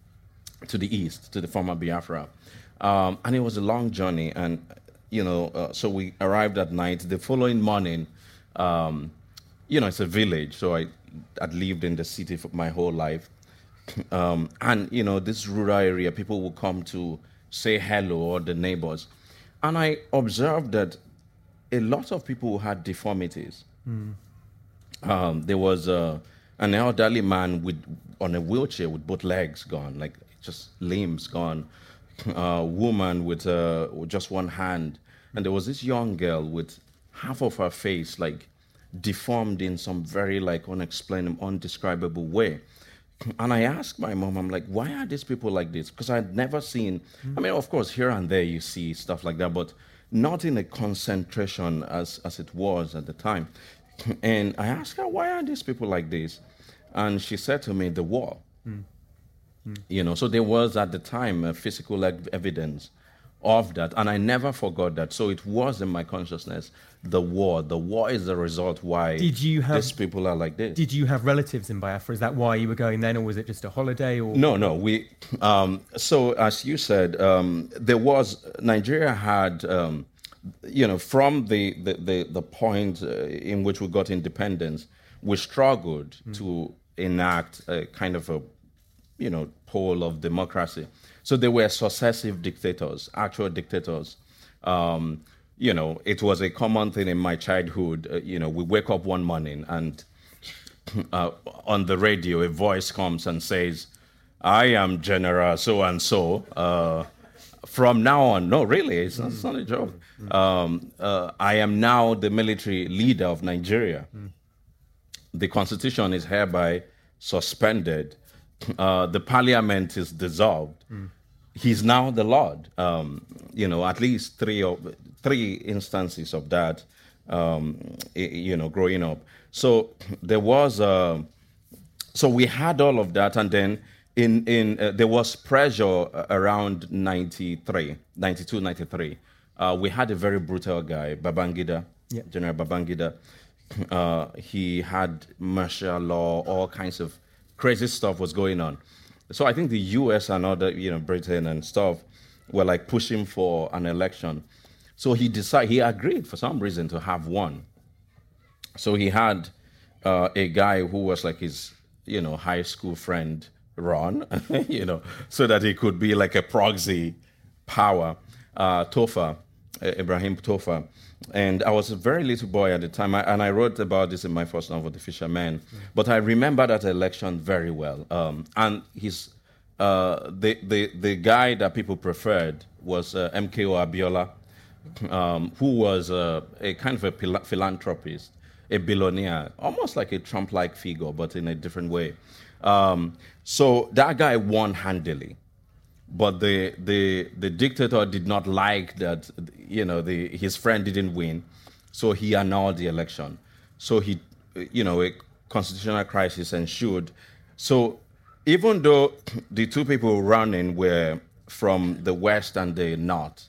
to the east, to the former Biafra. Um, and it was a long journey. And, you know, uh, so we arrived at night. The following morning, um, you know, it's a village, so I had lived in the city for my whole life. Um, and, you know, this rural area, people would come to say hello, or the neighbors. And I observed that a lot of people had deformities. Mm. Um, there was uh, an elderly man with on a wheelchair with both legs gone, like just limbs gone. A woman with uh, just one hand. And there was this young girl with half of her face, like, deformed in some very like unexplainable, undescribable way. And I asked my mom, I'm like, why are these people like this? Because I'd never seen, mm-hmm. I mean, of course, here and there you see stuff like that, but not in a concentration as, as it was at the time. And I asked her, why are these people like this? And she said to me, the war. Mm. Mm. You know, so there was at the time a physical evidence of that, and I never forgot that. So it was in my consciousness, the war. The war is the result why did you have, these people are like this. Did you have relatives in Biafra? Is that why you were going then, or was it just a holiday? Or No, no. We um, so as you said, um, there was Nigeria had um, you know from the the the, the point uh, in which we got independence, we struggled mm. to enact a kind of a you know pole of democracy. So there were successive dictators, actual dictators. Um, you know, it was a common thing in my childhood. Uh, you know, we wake up one morning and uh, on the radio, a voice comes and says, I am General so-and-so. Uh, from now on, no, really, it's not, it's not a joke. Um, uh, I am now the military leader of Nigeria. The constitution is hereby suspended. Uh, the parliament is dissolved. Mm. He's now the Lord. Um, you know, at least three or three instances of that, um, you know, growing up. So there was, uh, so we had all of that, and then in in uh, there was pressure around ninety-three, ninety-two, ninety-three. Uh, we had a very brutal guy, Babangida, yeah. General Babangida. Uh, he had martial law, all kinds of crazy stuff was going on. So I think the U S and other, you know, Britain and stuff were like pushing for an election. So he decided, he agreed for some reason to have one. So he had uh, a guy who was like his, you know, high school friend run, you know, so that he could be like a proxy power, uh, Tofa, Ibrahim Tofa. And I was a very little boy at the time, I, and I wrote about this in my first novel, The Fisherman. Mm. But I remember that election very well. Um, and his, uh, the, the, the guy that people preferred was uh, M K O Abiola, um, who was uh, a kind of a pil- philanthropist, a billionaire, almost like a Trump-like figure, but in a different way. Um, so that guy won handily. But the, the the dictator did not like that, you know, the, his friend didn't win, so he annulled the election. So he, you know, a constitutional crisis ensued. So even though the two people running were from the West and the North,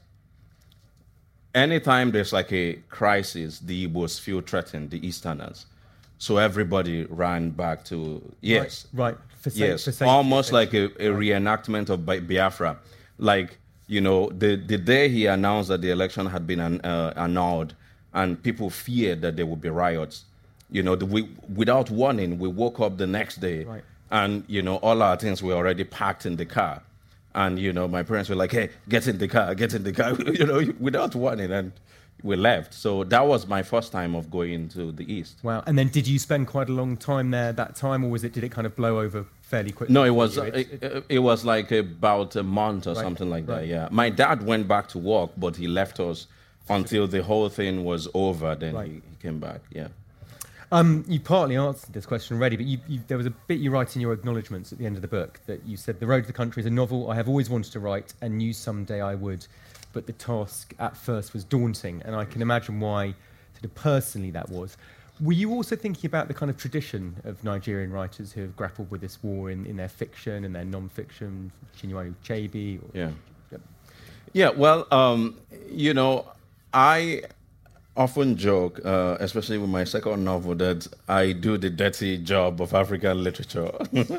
anytime there's like a crisis, the Igbos feel threatened, the Easterners. So everybody ran back to, yes. Right, right. For sake, yes, for sake, almost for like a, a reenactment of Biafra. Like, you know, the, the day he announced that the election had been an, uh, annulled and people feared that there would be riots, you know, the, we, without warning, we woke up the next day right. and, you know, all our things were already packed in the car. And, you know, my parents were like, hey, get in the car, get in the car, you know, without warning. And we left. So that was my first time of going to the East. Wow. And then did you spend quite a long time there that time, or was it, did it kind of blow over fairly quickly? No, it was uh, it, it, it was like about a month or right. something like right. that, yeah. My dad went back to work, but he left us until the whole thing was over. Then right. he, he came back, yeah. Um, you partly answered this question already, but you, you, there was a bit you write in your acknowledgements at the end of the book that you said, "The Road to the Country is a novel I have always wanted to write and knew someday I would, but the task at first was daunting," and I can imagine why sort of personally that was. Were you also thinking about the kind of tradition of Nigerian writers who have grappled with this war in, in their fiction and their non-fiction, Chinua Achebe? Or, yeah. Yep. Yeah, well, um, you know, I often joke, uh, especially with my second novel, that I do the dirty job of African literature.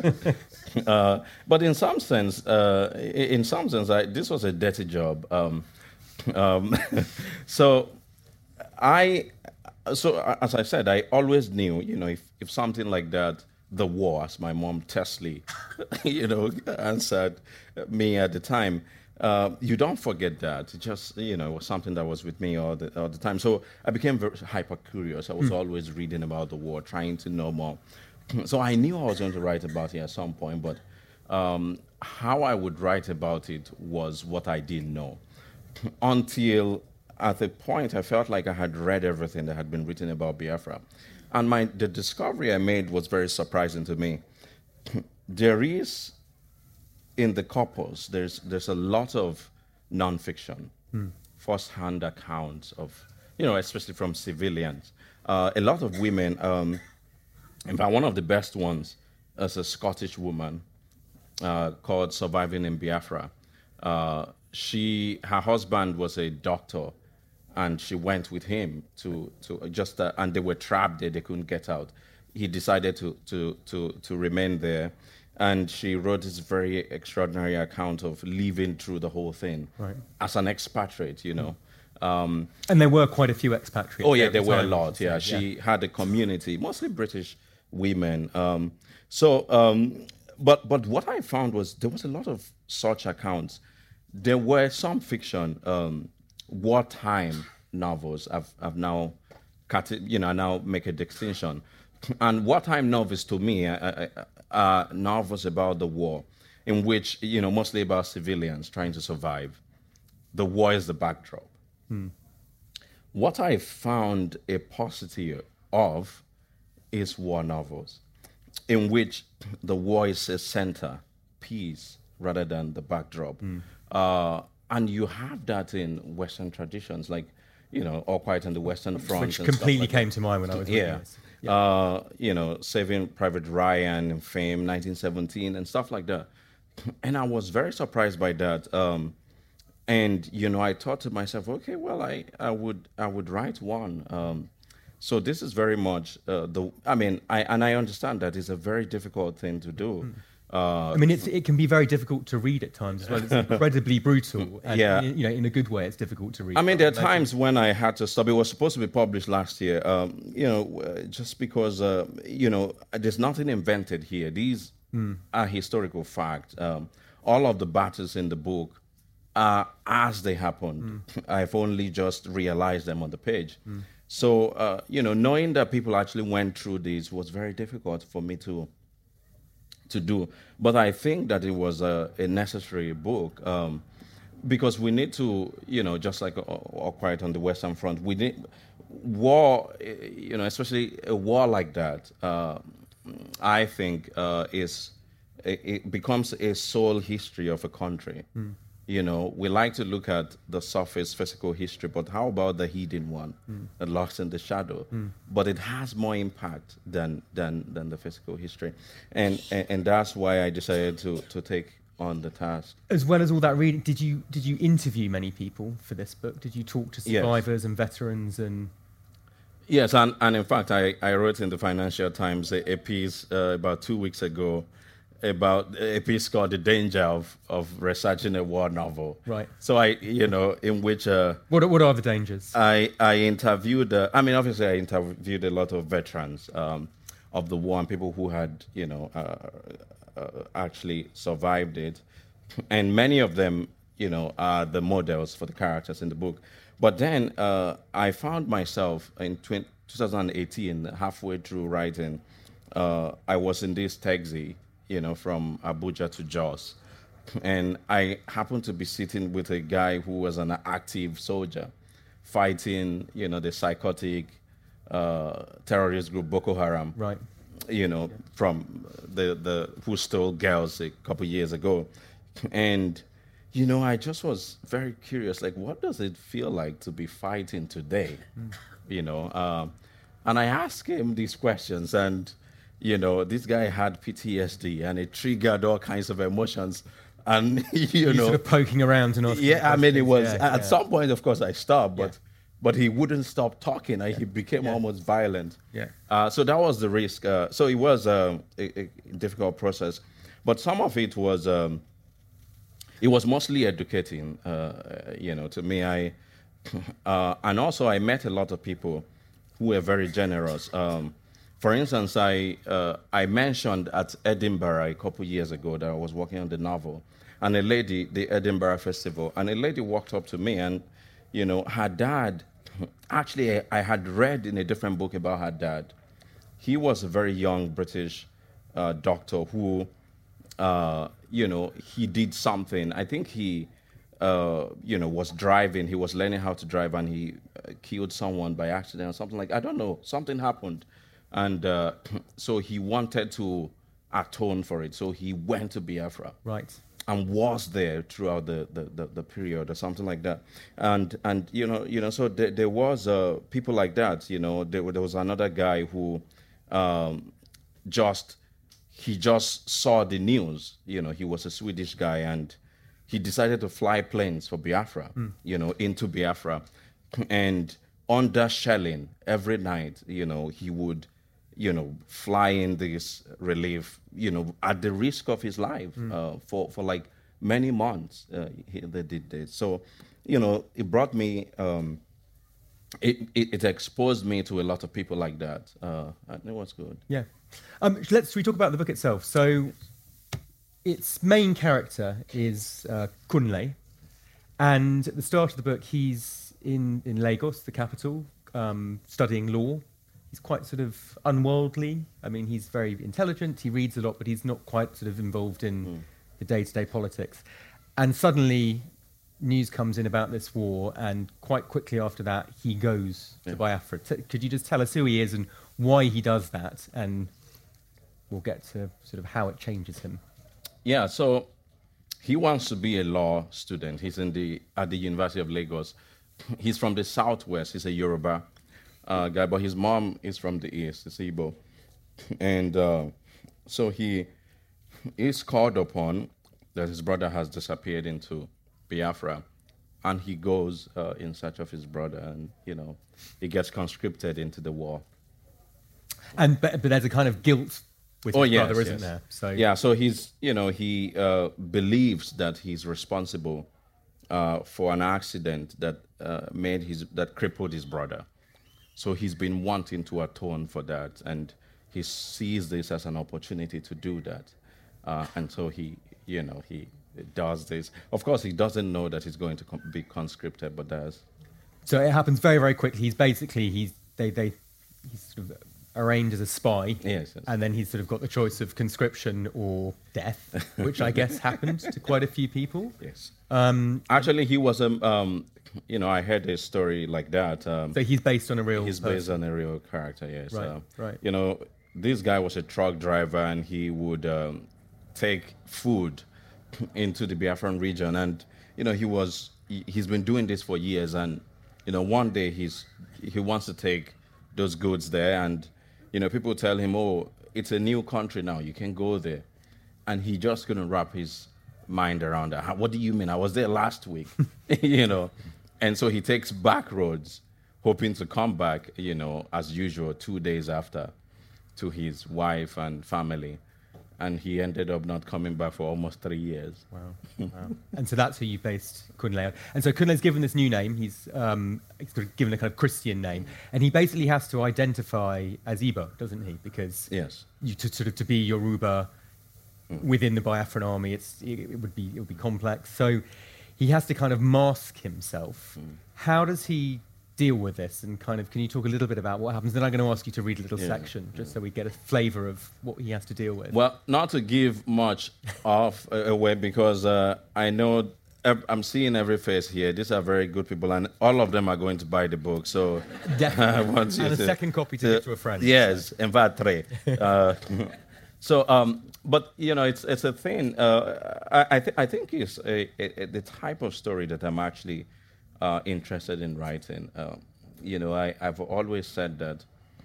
uh, but in some sense, uh, in some sense, I, this was a dirty job. Um, um, so I, so as I said, I always knew, you know, if, if something like that, the war, as my mom tersely, you know, answered me at the time. Uh, you don't forget that. It just, you know, was something that was with me all the, all the time. So I became very hyper curious. I was mm. always reading about the war, trying to know more. So I knew I was going to write about it at some point, but um, how I would write about it was what I didn't know. Until at the point I felt like I had read everything that had been written about Biafra. And my the discovery I made was very surprising to me. There is... in the corpus, there's there's a lot of nonfiction, hmm. first-hand accounts of, you know, especially from civilians. Uh, a lot of women, um, in fact, one of the best ones is a Scottish woman uh, called Surviving in Biafra. Uh, she, her husband was a doctor, and she went with him to to just, uh, and they were trapped there; they couldn't get out. He decided to to to to remain there. And she wrote this very extraordinary account of living through the whole thing right. as an expatriate, you know. Um, and there were quite a few expatriates. Oh, yeah, there were a lot, yeah. She yeah. had a community, mostly British women. Um, so, um, but but what I found was there was a lot of such accounts. There were some fiction, um, wartime novels. I've, I've now, cut it, you know, now make a distinction. And wartime novels, to me, uh, uh, novels about the war, in which, you know, mostly about civilians trying to survive. The war is the backdrop. Hmm. What I found a paucity of is war novels, in which the war is a center piece rather than the backdrop. Hmm. Uh, and you have that in Western traditions, like, you know, All Quiet on the Western Front. Which and completely stuff like came that. to mind when I was reading Yeah. this. Yeah. Uh, you know, Saving Private Ryan, Fame, nineteen seventeen, and stuff like that. And I was very surprised by that. Um, and, you know, I thought to myself, okay, well, I, I would I would write one. Um, so this is very much uh, the, I mean, I and I understand that it's a very difficult thing to do. Mm. Uh, I mean, it's, it can be very difficult to read at times as well. It's incredibly brutal. And, Yeah. you know, in a good way, it's difficult to read. I mean, there are Like- times when I had to stop. It was supposed to be published last year, um, you know, uh, just because, uh, you know, there's nothing invented here. These Mm. are historical facts. Um, all of the battles in the book are as they happened. I've only just realized them on the page. Mm. So, uh, you know, knowing that people actually went through this was very difficult for me to to do. But I think that it was a, a necessary book um, because we need to, you know, just like All Quiet on the Western Front, we need war, eh, you know, especially a war like that, uh, I think uh, is, it, it becomes a sole history of a country. Mm. You know, we like to look at the surface physical history, but how about the hidden one, Mm. the lost in the shadow? Mm. But it has more impact than than than the physical history, and and, and that's why I decided to to take on the task. As well as all that reading, did you did you interview many people for this book? Did you talk to Yes. survivors and veterans and? Yes, and, and in fact, I, I wrote in the Financial Times a, a piece uh, about two weeks ago about a piece called "The Danger of, of Researching a War Novel." Right. So I, you know, in which uh, What are- what are the dangers? I I interviewed. Uh, I mean, obviously, I interviewed a lot of veterans um, of the war and people who had, you know, uh, uh, actually survived it, and many of them, you know, are the models for the characters in the book. But then uh, I found myself in twenty eighteen, halfway through writing, uh, I was in this taxi, you know, from Abuja to Jos. And I happened to be sitting with a guy who was an active soldier fighting, you know, the psychotic uh, terrorist group Boko Haram. Right. You know, from the, the who stole girls a couple years ago. And, you know, I just was very curious, like, what does it feel like to be fighting today? Mm. You know, um, and I asked him these questions, and, you know, this guy had P T S D, and it triggered all kinds of emotions. And, you You know, sort of poking around and asking yeah, I mean, it was, questions. Yeah, at yeah. some point, of course, I stopped, but, but he wouldn't stop talking, and he became almost violent. Yeah. Uh, so that was the risk. Uh, so it was um, a, a difficult process, but some of it was, um, it was mostly educating, uh, you know, to me. I, uh, and also I met a lot of people who were very generous. Um, for instance, I, uh, I mentioned at Edinburgh a couple years ago that I was working on the novel, and a lady, the Edinburgh Festival, and a lady walked up to me, and, you know, her dad, actually, I, I had read in a different book about her dad. He was a very young British uh, doctor who, uh, you know, he did something. I think he, uh, you know, was driving. He was learning how to drive, and he uh, killed someone by accident or something like. I don't know. Something happened, and uh, so he wanted to atone for it. So he went to Biafra. Right. And was there throughout the, the, the, the period or something like that, and and you know you know so there, there was uh, people like that. You know, there, there was another guy who um, just he just saw the news. You know, he was a Swedish guy, and he decided to fly planes for Biafra. Mm. You know, into Biafra, and under shelling every night. You know, he would, you know, fly in this relief, you know, at the risk of his life Mm. uh, for, for like many months. Uh, he, they did this. So, you know, it brought me, um, it, it, it exposed me to a lot of people like that. Uh, and it was good. Yeah. Um, let's we talk about the book itself. So, its main character is uh, Kunle, and at the start of the book, he's in, in Lagos, the capital, um, studying law. He's quite sort of unworldly. I mean, he's very intelligent. He reads a lot, but he's not quite sort of involved in mm. the day-to-day politics. And suddenly, news comes in about this war, and quite quickly after that, he goes yeah. to Biafra. T- could you just tell us who he is and why he does that? And we'll get to sort of how it changes him. Yeah, so he wants to be a law student. He's in the at the University of Lagos. He's from the southwest. He's a Yoruba uh, guy, but his mom is from the east. It's Igbo, and uh, so he is called upon that his brother has disappeared into Biafra, and he goes uh, in search of his brother, and you know he gets conscripted into the war. And but, but there's a kind of guilt with oh, his yes, brother, isn't yes. there? So yeah, so he's you know he uh, believes that he's responsible uh, for an accident that uh, made his that crippled his brother. So he's been wanting to atone for that, and he sees this as an opportunity to do that, uh, and so he you know he does this. Of course, he doesn't know that he's going to com- be conscripted, but does. So it happens very, very quickly. He's basically he's they they he's sort of arraigned as a spy, yes, yes. and then he's sort of got the choice of conscription or death, which I guess happened to quite a few people. Yes. Um, Actually, he was um, um you know I heard a story like that. Um, so he's based on a real. He's person. based on a real character. Yes. Right. Uh, right. You know, this guy was a truck driver, and he would um, take food into the Biafran region, and you know he was he, he's been doing this for years, and you know one day he's he wants to take those goods there, and you know people tell him, oh, it's a new country now, you can go there, and he just couldn't wrap his mind around that. What do you mean? I was there last week. You know, and so he takes back roads, hoping to come back, you know, as usual, two days after, to his wife and family. And he ended up not coming back for almost three years. Wow. wow. And so that's who you based Kunle on. And so Kunle's given this new name. He's, um, he's given a kind of Christian name. And he basically has to identify as Igbo, doesn't he? Because yes. you, to sort of to be Yoruba mm. within the Biafran army, it's, it, it would be it would be complex. So he has to kind of mask himself. Mm. How does he deal with this, and kind of can you talk a little bit about what happens? Then I'm going to ask you to read a little yeah, section just yeah. so we get a flavour of what he has to deal with. Well, not to give much off uh, away, because uh, I know ev- I'm seeing every face here. These are very good people, and all of them are going to buy the book. So definitely, I want you and to, a second copy to, to give to a friend. Yes, in fact, three. uh, so, um, but you know, it's it's a thing. Uh, I I, th- I think it's a, a, a, the type of story that I'm actually. Uh, interested in writing. Uh, you know, I, I've always said that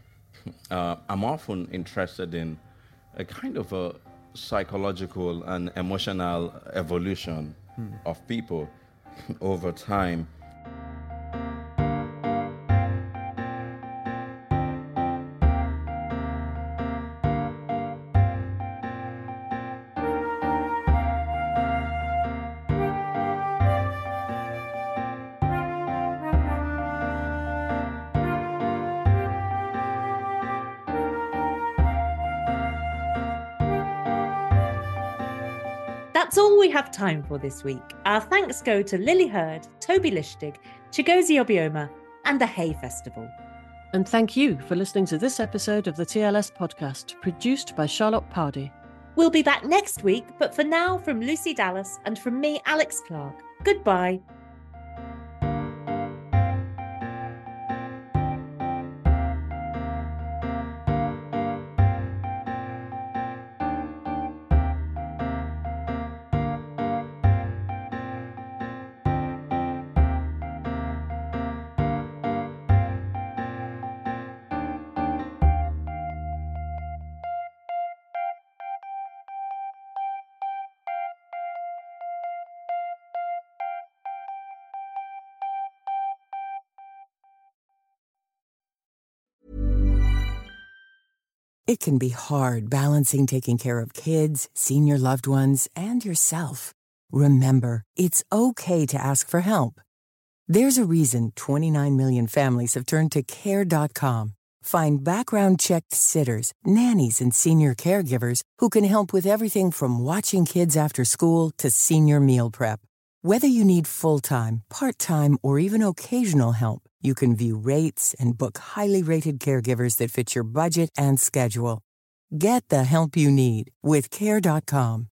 uh, I'm often interested in a kind of a psychological and emotional evolution hmm. of people over time. That's all we have time for this week. Our thanks go to Lily Hurd, Toby Lishtig, Chigozie Obioma, and the Hay Festival. And thank you for listening to this episode of the T L S podcast, produced by Charlotte Pardy. We'll be back next week, but for now, from Lucy Dallas and from me, Alex Clark, goodbye. It can be hard balancing taking care of kids, senior loved ones, and yourself. Remember, it's okay to ask for help. There's a reason twenty-nine million families have turned to care dot com. Find background-checked sitters, nannies, and senior caregivers who can help with everything from watching kids after school to senior meal prep. Whether you need full-time, part-time, or even occasional help, you can view rates and book highly rated caregivers that fit your budget and schedule. Get the help you need with care dot com.